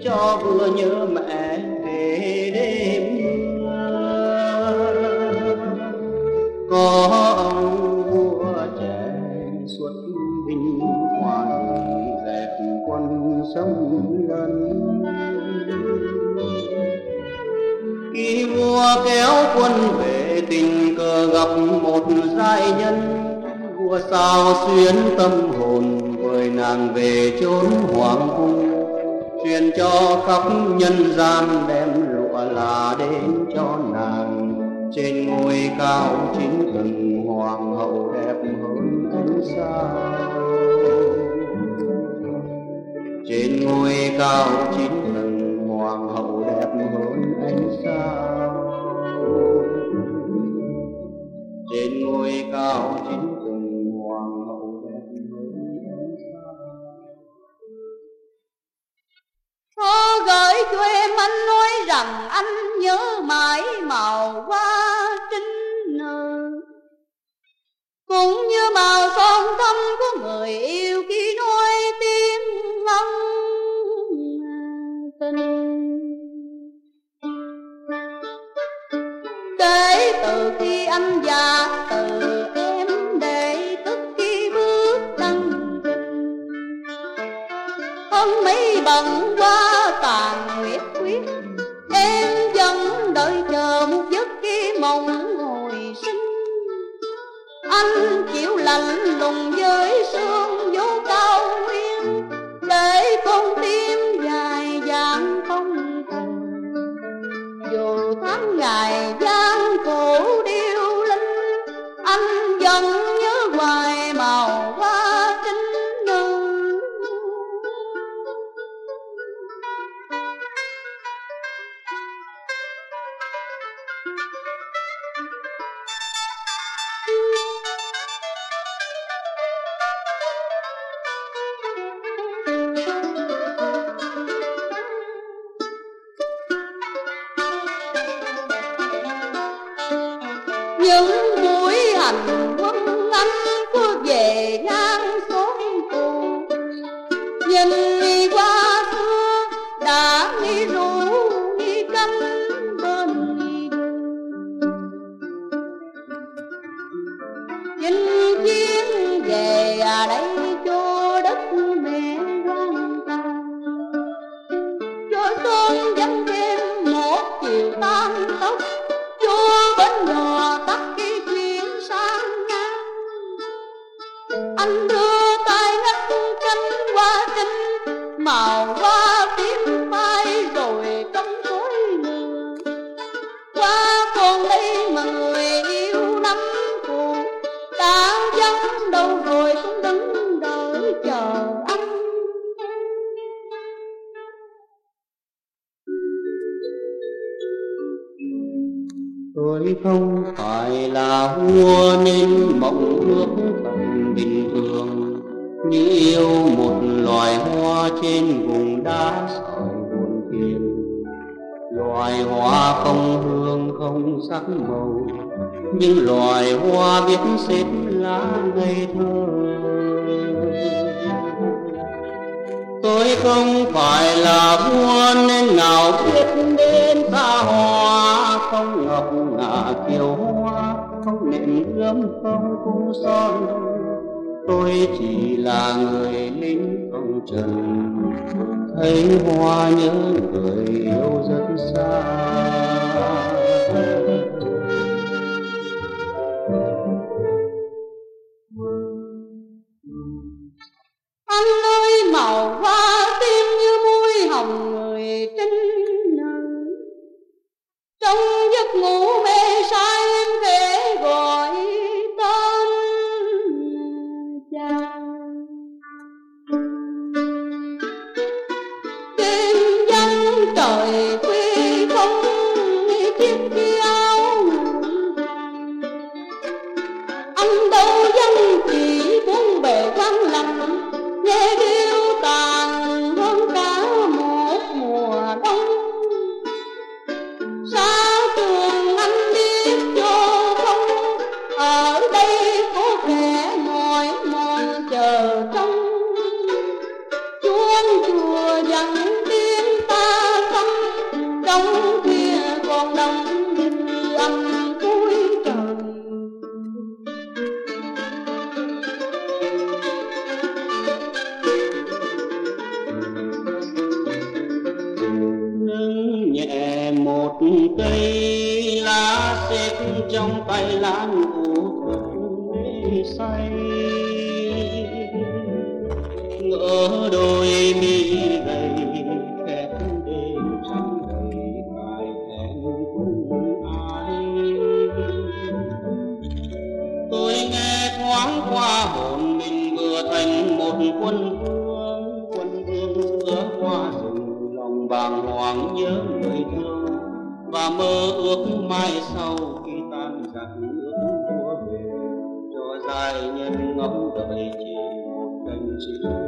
cho vừa nhớ mẹ về đêm mưa. Có ông vua trẻ xuất binh hoàng dẹp quân sông lớn. Khi vua kéo quân về tình cờ gặp một giai nhân, vua sao xuyến tâm hồn vời nàng về chốn hoàng cung, truyền cho khắp nhân gian đem lụa là đến cho nàng. Trên ngôi cao chính thần hoàng hậu đẹp hơn ánh sao. Trên ngôi cao chính thần hoàng hậu đẹp hơn ánh sao. Trên ngôi cao chính thần hoàng hậu đẹp hơn ánh sao. Có gửi cho em anh nói rằng anh nhớ mãi màu hoa trinh nở, cũng như màu son thắm của người yêu khi nói tiếng ân tình. Kể từ khi anh già từ em để tức khi bước đăng trình, hôm mấy bận qua tàn nguyệt quyết, em vẫn đợi chờ một giấc khi mộng hồi sinh. Anh chịu lạnh lùng với sương vô cao nguyên, để con tim dài dàng không thành. Dù tháng ngày gian khổ điêu linh, anh vẫn nhớ hoài màu hoa trinh nữ. Những buổi hành quân anh cứ về ngang xóm cũ, nhìn đi qua xưa đã nghĩ rủ đi canh bên đường. Chinh chiến về đây cho đất mẹ quan tàn, cho xuân vẫn thêm một chiều tan tóc, cho bến đò tắt khi chuyến sang ngang. Anh đưa tay ngắt cánh hoa trinh, màu hoa tím phai rồi trong khói lửa. Qua còn đây mà người yêu năm cũ đã vắng đâu rồi, cũng đứng đợi chờ anh. Tôi không phải là vua nên mộng ước thật bình thường, như yêu một loài hoa trên vùng đá sỏi buồn phiền. Loài hoa không hương không sắc màu, nhưng loài hoa biết xếp lá ngây thơ. Tôi không phải là vua nên nào biết đến xa hoa, không ngọc ngà kiều hoa, không nệm gấm không cung son. Tôi chỉ là người lính không trần, thấy hoa nhớ người yêu rất xa. Anh ơi màu hoa tim như môi hồng người trinh nở, trong giấc ngủ mê say em khẽ gọi tên chàng. Trên vắng trời khuya không chiếc chiếc áo vàng, anh đâu vẫn chỉ muốn bề quan lặng, nghe điêu tàn hơn cả một mùa đông. Xa trường anh biết cho không, ở đây có kẻ mỏi mòn chờ trông. Chuông chùa dặn tiếng ta một cây lá xếp trong tay lan u thơ say, ngỡ đôi mi gầy khép đêm trắng đầy cài thẹn cùng ai. Tôi nghe thoáng qua hồn mình vừa thành một quân vương giữa hoa rừng, lòng bàng hoàng nhớ người thương và mơ ước mai sau khi tan giặc nước mùa về, cho giai nhân ngóng đợi chỉ một cánh chim.